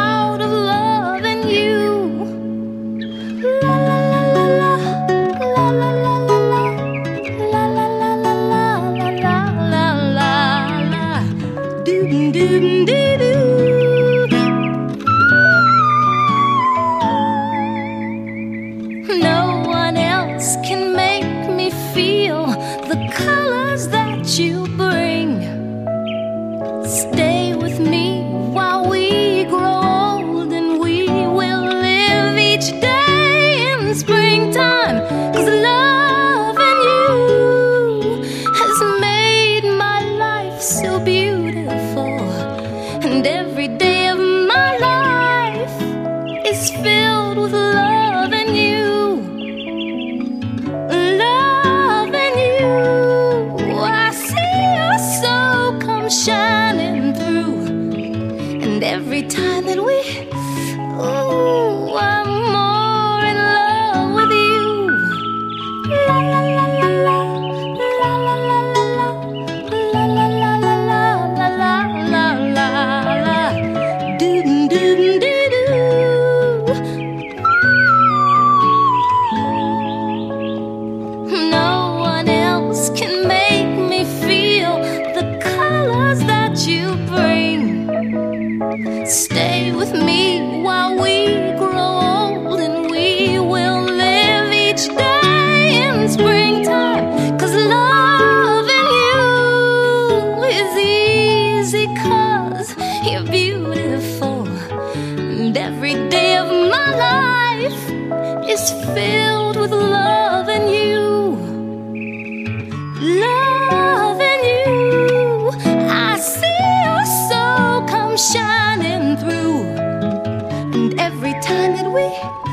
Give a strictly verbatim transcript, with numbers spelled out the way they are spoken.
out of loving you. La la la la la la la la la la la la la la la la la doo doo doo doo. No one else can make me feel the colors that you bring. Stay with me while we grow old, and we will live each day in springtime. 'Cause loving you has made my life so beautiful, and every day of my life is filled with loving you. Loving you, I see your soul come shining through, and every time that we, ooh, I'm more in love with you. La la la la la, la la la la la, la la la la la, la la la la, doo doo doo doo. No one else can make me feel the colors that you bring. Stay with me while we grow old, and we will live each day in springtime. 'Cause loving you is easy, 'cause you're beautiful, and every day of my life is filled with loving you. Loving you, I see your soul come shining through, and every time that we